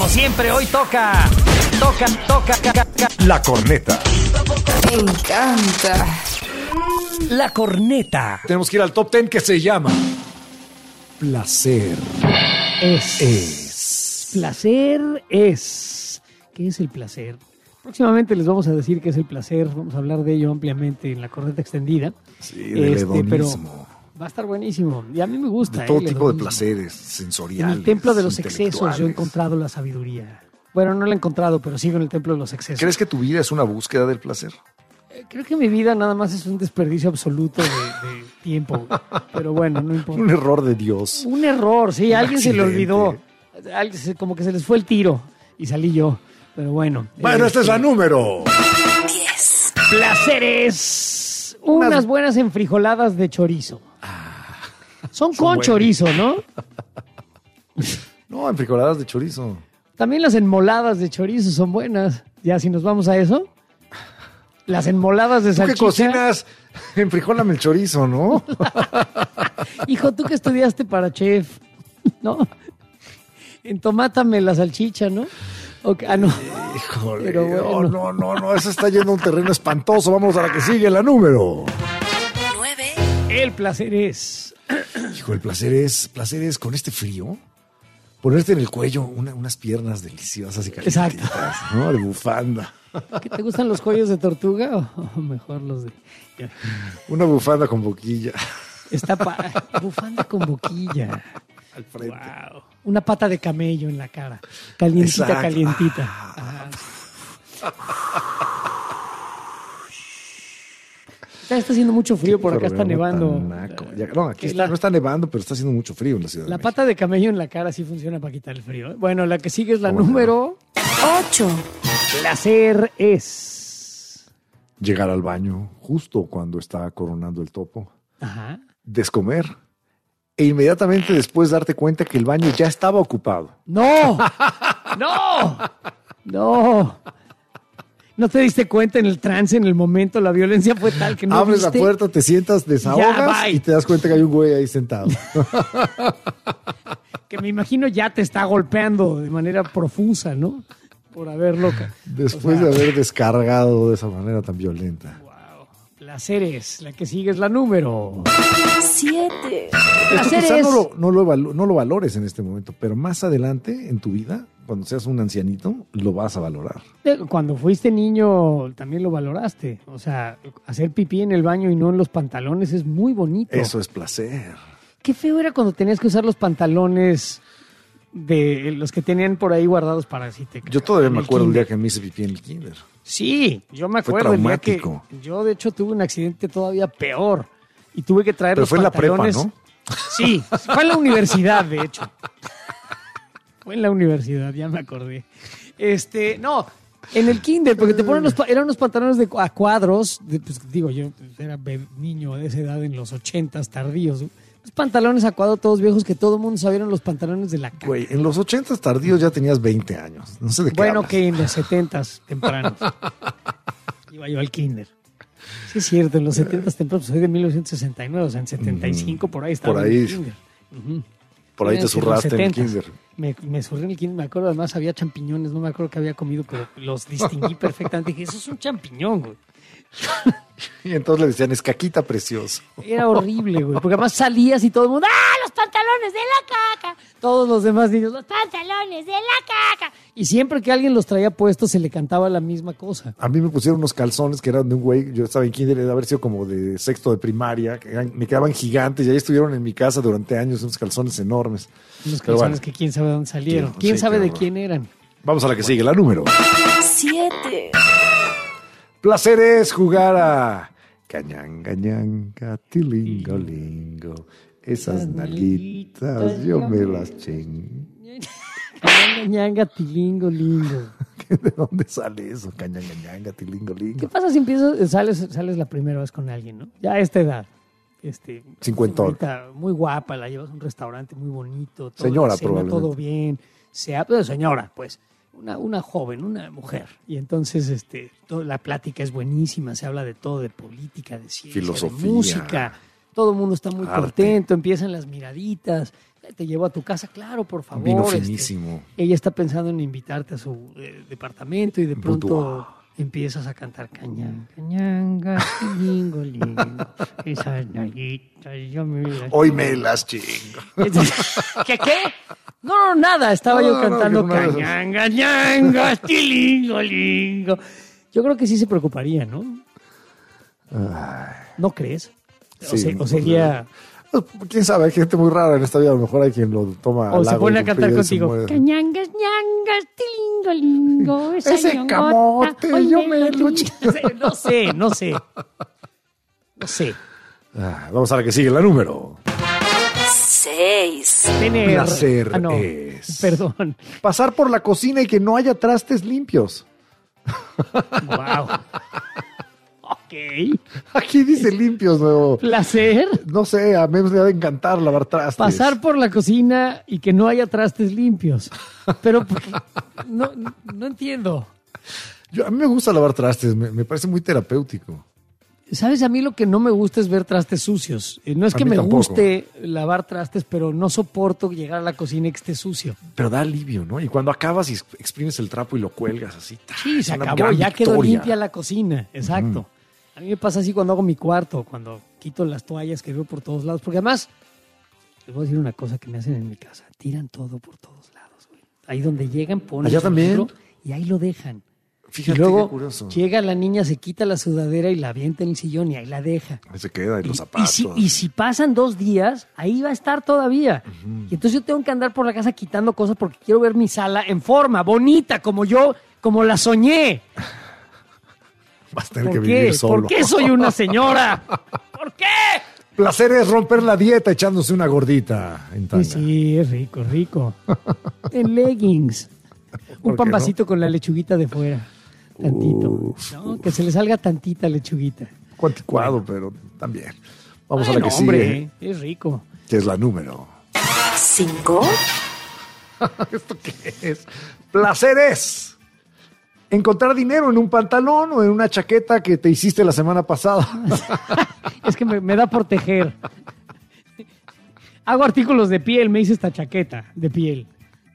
Como siempre, hoy toca. La corneta. Me encanta. La corneta. Tenemos que ir al top 10 que se llama Placer. Placer es. ¿Qué es el placer? Próximamente les vamos a decir qué es el placer. Vamos a hablar de ello ampliamente en la corneta extendida. Sí, del hedonismo. Pero va a estar buenísimo. Y a mí me gusta. De todo el tipo de hedonismo. placeres En sensoriales. el templo de los excesos intelectuales. yo he encontrado la sabiduría. Bueno, no la he encontrado, pero sigo en el templo de los excesos. ¿Crees que tu vida es una búsqueda del placer? Creo que mi vida nada más es un desperdicio absoluto de tiempo. Pero bueno, no importa. Un error de Dios. Un error, sí, a alguien se le accidente. olvidó. Como que se les fue el tiro y salí yo. Pero bueno. Bueno, esta es la número. Placeres. Unas buenas enfrijoladas de chorizo. Son con buenas. chorizo, ¿no? No, en frijoladas de chorizo. También las enmoladas de chorizo son buenas. Ya, si nos vamos a eso. Las enmoladas de ¿Tú que salchicha. cocinas? Enfrijólame el chorizo, ¿no? Hijo, tú que estudiaste para chef, ¿no? Entomátame la salchicha, ¿no? No. Híjole, Pero bueno. no, eso está yendo a un terreno espantoso. Vamos a la que sigue, la número. El placer es. Hijo, el placer es con este frío, ponerte en el cuello unas piernas deliciosas y calientitas, Exacto. ¿no? De bufanda. ¿Qué te gustan los cuellos de tortuga o mejor los de...? Una bufanda con boquilla Bufanda con boquilla. al frente. Wow. Una pata de camello en la cara. Calientita, Exacto. calientita. Ajá. Está haciendo mucho frío, por acá está nevando. No, aquí no está nevando, pero está haciendo mucho frío en la ciudad. La de México. pata de camello en la cara sí funciona para quitar el frío, ¿eh? Bueno, la que sigue es la número 8. Placer es. Llegar al baño justo cuando está coronando el topo, Ajá. descomer e inmediatamente después darte cuenta que el baño ya estaba ocupado. ¡No! ¡No! ¡No! ¿No te diste cuenta en el trance, en el momento? La violencia fue tal que no Abres viste. la puerta, te sientas, desahogas bye. y te das cuenta que hay un güey ahí sentado. Que me imagino ya te está golpeando de manera profusa, ¿no? Por haberlo... Después de haber descargado de esa manera tan violenta. Placeres. La que sigue es la número 7. Esto Placeres. quizá no lo valores en este momento, pero más adelante en tu vida, cuando seas un ancianito, lo vas a valorar. Cuando fuiste niño también lo valoraste. O sea, hacer pipí en el baño y no en los pantalones es muy bonito. Eso es placer. Qué feo era cuando tenías que usar los pantalones de los que tenían por ahí guardados para si te... Yo todavía en me el acuerdo el kinder. día que me hice pipí en el kinder. Sí, yo me Fue acuerdo el día que traumático. yo de hecho tuve un accidente todavía peor y tuve que traer Pero los fue en la prepa, pantalones. ¿no? Sí, fue en la universidad, de hecho. Fue en la universidad, ya me acordé. No, en el kinder, porque te ponen eran unos pantalones a cuadros, pues digo, yo era niño de esa edad en los 80s tardíos. Los pantalones a cuadro todos viejos que todo el mundo sabía eran los pantalones de la caca. Güey, en los 80s tardíos ya tenías 20 años. No sé de qué Bueno, hablas. que en los 70s tempranos. Iba yo al kinder. Sí, es cierto, en los 70s tempranos, soy de 1969, o sea, en 75 por ahí estaba Por en ahí. el kinder. Por ahí te En los zurraste en el 70s. kinder. Me zurré en el kinder, me acuerdo, además había champiñones, no me acuerdo que había comido, pero los distinguí perfectamente. Dije, eso es un champiñón, güey. Y entonces le decían, es caquita precioso. Era horrible, güey, porque además salías y todo el mundo, ¡ah, los pantalones de la caca! Todos los demás niños, los pantalones de la caca. Y siempre que alguien los traía puestos se le cantaba la misma cosa. A mí me pusieron unos calzones que eran de un güey, yo estaba en kinder, de haber sido como de sexto de primaria, me quedaban gigantes y ahí estuvieron en mi casa durante años, unos calzones enormes. Unos Pero calzones bueno, que quién sabe de dónde salieron. Sí, ¿Quién sabe qué de horror. quién eran? Vamos a la que sigue, la número. 7. Placer es jugar a cañanga, ñanga, tilingo, lingo. Esas nalguitas yo me las chingo. Ñanga, ñanga, tilingo, lingo. ¿De dónde sale eso? Cañanga, ñanga, tilingo, ¿Qué lingo. pasa si sales la primera vez con alguien, ¿no? Ya a esta edad. Cincuentón. Ahorita muy guapa, la llevas a un restaurante muy bonito. Todo, Señora, la cena, probablemente. todo bien. Señora, pues. Una joven, una mujer. Y entonces la plática es buenísima. Se habla de todo, de política, de ciencia, Filosofía. de música. todo el mundo está muy Arte. contento, empiezan las miraditas, te llevo a tu casa, claro, por favor. Vino finísimo. Ella está pensando en invitarte a su departamento y de pronto Boudoir. empiezas a cantar cañanga, cañanga, lingo, lingo, esas nalguitas, yo me las... Hoy me las chingo. ¿Qué? No, nada, estaba yo No, cantando que una de esas. cañanga, ñanga, lingo, lingo. Yo creo que sí se preocuparía, ¿no? ¿No crees? Sí, O sería... Pues, quién sabe, hay gente muy rara en esta vida. A lo mejor hay quien lo toma. O al se lago pone a y cantar se contigo. muere. Cañangas, ñangas, tilingo, lingo. esa Ese ñongota, camote, oye, yo me lo No sé. Vamos a la que sigue, la número. 6. Tener... Placer no, es. Perdón. Pasar por la cocina y que no haya trastes limpios. Wow. Ok. Aquí dice limpios, nuevo. Placer. No sé, a mí me debe encantar lavar trastes. Pasar por la cocina y que no haya trastes limpios. Pero porque- no entiendo. A mí me gusta lavar trastes, me parece muy terapéutico. ¿Sabes? A mí lo que no me gusta es ver trastes sucios. No es A que mí me tampoco. guste lavar trastes, pero no soporto llegar a la cocina y que esté sucio. Pero da alivio, ¿no? Y cuando acabas y exprimes el trapo y lo cuelgas así. Sí, es se una acabó, gran ya quedó victoria. limpia la cocina. Exacto. A mí me pasa así cuando hago mi cuarto, cuando quito las toallas que veo por todos lados. Porque además, les voy a decir una cosa que me hacen en mi casa. Tiran todo por todos lados, güey. Ahí donde llegan, ponen ¿Allá su también? libro y ahí lo dejan. Fíjate y luego qué curioso. llega la niña, se quita la sudadera y la avienta en el sillón y ahí la deja. Ahí se queda, y los Y zapatos. si pasan 2 días, ahí va a estar todavía. Y entonces yo tengo que andar por la casa quitando cosas porque quiero ver mi sala en forma, bonita, como la soñé. Vas a tener que ¿Por vivir qué? solo. ¿Por qué soy una señora? ¿Por qué? Placer es romper la dieta echándose una gordita en tanga. Sí, es rico, rico. En leggings. ¿Por Un qué pambacito con la lechuguita de fuera. Tantito. ¿No? Que se le salga tantita lechuguita. Anticuado, pero también. Vamos a Bueno, la que hombre, sigue, es rico. que es la número. 5. ¿Esto qué es? Placer es encontrar dinero en un pantalón o en una chaqueta que te hiciste la semana pasada. Es que me da por tejer. Hago artículos de piel, me hice esta chaqueta de piel.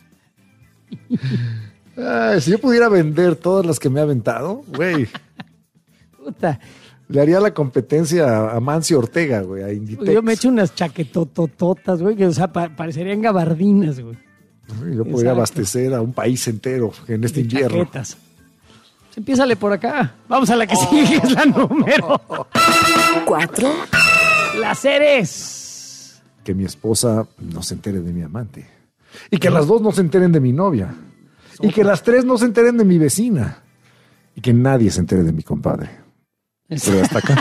Ay, si yo pudiera vender todas las que me ha aventado, güey, Puta. le haría la competencia a Mancio Ortega, güey, a Inditex. Yo me echo unas chaquetotototas, güey, que o sea, parecerían gabardinas, güey. Yo podría Exacto. abastecer a un país entero en este invierno. Chaquetas. Pues empiézale por acá. Vamos a la que sigue, es la número. 4. Placeres. Que mi esposa no se entere de mi amante. Y que las dos no se enteren de mi novia. Y que las tres no se enteren de mi vecina. Y que nadie se entere de mi compadre. Pero hasta acá.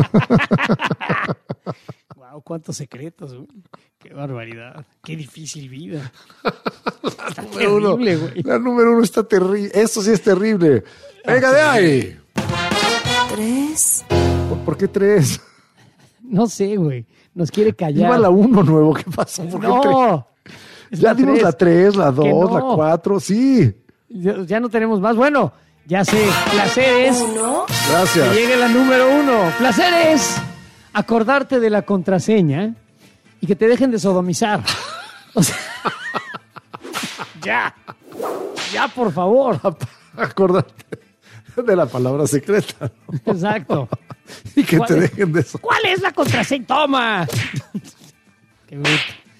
Wow, cuántos secretos, güey. Qué barbaridad. Qué difícil vida. Está Número uno. terrible, güey. La número 1 está terrible. Esto sí es terrible. Venga de ahí. 3. ¿Por qué 3? No sé, güey. Nos quiere callar. Iba la 1 nuevo. ¿Qué pasó? ¿Por qué tres? No. Es Ya la dimos tres. la 3, la 2, Que no. la 4. Sí. Ya no tenemos más. Bueno, ya sé. Placeres. 1. Que Gracias. llegue la número 1. Placeres. Acordarte de la contraseña y que te dejen de sodomizar. O sea, ya. Ya, por favor. Acordate de la palabra secreta. ¿no? Exacto. Y que ¿Cuál te es? dejen de eso. ¿Cuál es la contraseña? ¡Toma! Qué bruto.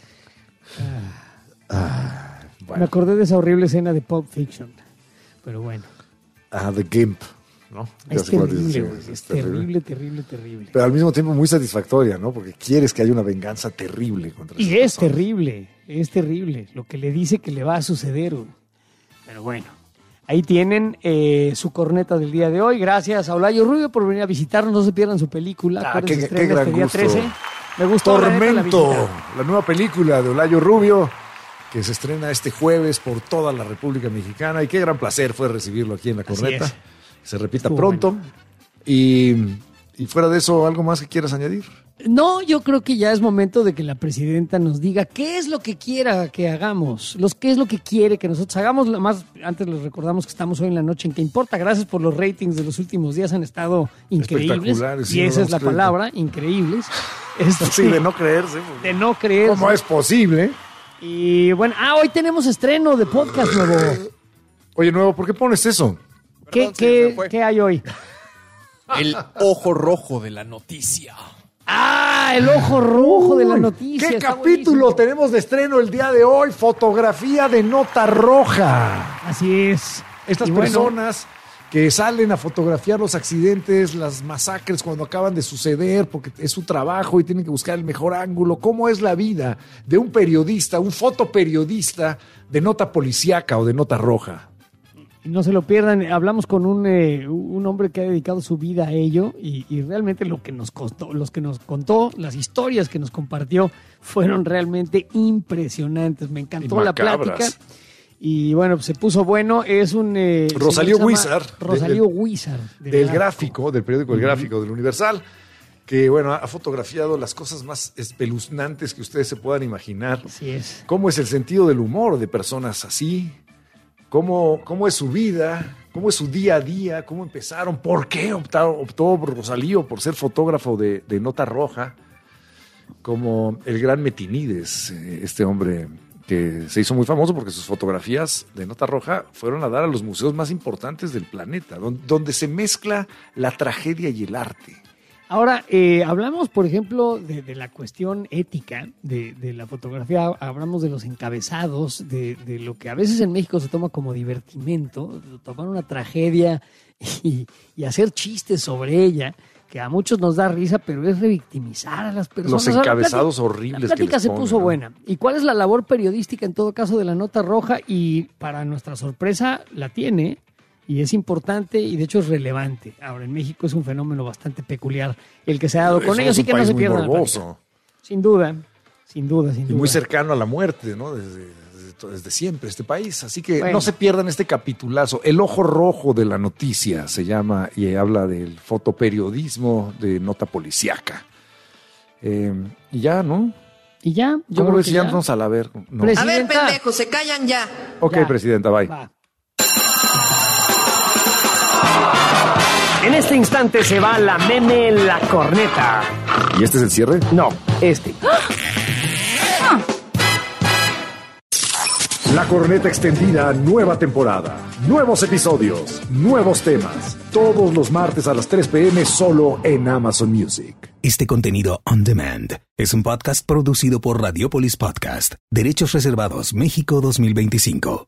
Me acordé de esa horrible escena de Pulp Fiction. Pero bueno. The Gimp. ¿no? Ya Es sé cuál terrible, sí, güey. Es terrible. Pero al mismo tiempo muy satisfactoria, ¿no? Porque quieres que haya una venganza terrible contra Y esa es persona. terrible. Lo que le dice que le va a suceder, güey. Pero bueno. Ahí tienen su corneta del día de hoy. Gracias a Olayo Rubio por venir a visitarnos. No se pierdan su película. Acuérdense, qué estrena gran este día gusto. 13. Me gustó. la neta, la Tormento, visita. la nueva película de Olayo Rubio, que se estrena este jueves por toda la República Mexicana. Y qué gran placer fue recibirlo aquí en La Así Corneta. es. Se repita Estuvo pronto. Y fuera de eso, ¿algo más que quieras añadir? No, yo creo que ya es momento de que la presidenta nos diga qué es lo que quiera que hagamos, qué es lo que quiere que nosotros hagamos. Más antes les recordamos que estamos hoy en la noche en ¿Qué importa? Gracias por los ratings de los últimos días, han estado increíbles. Espectaculares, sí, Y no esa es damos la crédito. palabra, increíbles. Sí, de no creerse. De no creer. ¿Cómo es posible? Y bueno, hoy tenemos estreno de podcast nuevo. Oye, Nuevo, ¿por qué pones eso? Perdón, sí, se fue. ¿Qué hay hoy? El ojo rojo de la noticia. El ojo rojo de la Uy, noticia. ¿Qué está capítulo buenísimo. tenemos de estreno el día de hoy? Fotografía de nota roja. Así es. Estas Y bueno, personas que salen a fotografiar los accidentes, las masacres cuando acaban de suceder, porque es su trabajo y tienen que buscar el mejor ángulo. ¿Cómo es la vida de un periodista, un fotoperiodista de nota policíaca o de nota roja? no se lo pierdan. Hablamos con un hombre que ha dedicado su vida a ello y realmente lo que nos costó, los que nos contó, las historias que nos compartió fueron realmente impresionantes. Me encantó la plática. Y bueno, pues se puso bueno. Es un Rosalío Huizar. Rosalío Huizar. Del gráfico, del periódico El Gráfico, del Universal, que bueno, ha fotografiado las cosas más espeluznantes que ustedes se puedan imaginar. Así es. Cómo es el sentido del humor de personas así, cómo es su vida, cómo es su día a día, cómo empezaron, por qué optó Rosalío por ser fotógrafo de nota roja, como el gran Metinides, este hombre que se hizo muy famoso porque sus fotografías de nota roja fueron a dar a los museos más importantes del planeta, donde se mezcla la tragedia y el arte. Ahora, hablamos, por ejemplo, de la cuestión ética de la fotografía, hablamos de los encabezados, de lo que a veces en México se toma como divertimento, tomar una tragedia y hacer chistes sobre ella, que a muchos nos da risa, pero es revictimizar a las personas. Los encabezados horribles. La plática que se les puso ponen, ¿no? buena. ¿Y cuál es la labor periodística en todo caso de la nota roja? Y para nuestra sorpresa la tiene. Y es importante y de hecho es relevante. Ahora, en México es un fenómeno bastante peculiar el que se ha dado con ellos y que no se pierdan. Sin duda. Y muy cercano a la muerte, ¿no? Desde siempre este país. Así que Bueno. no se pierdan este capitulazo. El ojo rojo de la noticia se llama y habla del fotoperiodismo de nota policíaca. Y ya, ¿no? Y ya. Yo ¿Cómo creo ves? que Ya ya. vamos a la ver. No. A ver, Presidenta. pendejos, se callan ya. Ok, Ya. presidenta, bye. Va. En este instante se va la meme La Corneta. ¿Y este es el cierre? No, este. La Corneta Extendida, nueva temporada. Nuevos episodios, nuevos temas. Todos los martes a las 3 p.m. solo en Amazon Music. Este contenido on demand es un podcast producido por Radiopolis Podcast. Derechos reservados México 2025.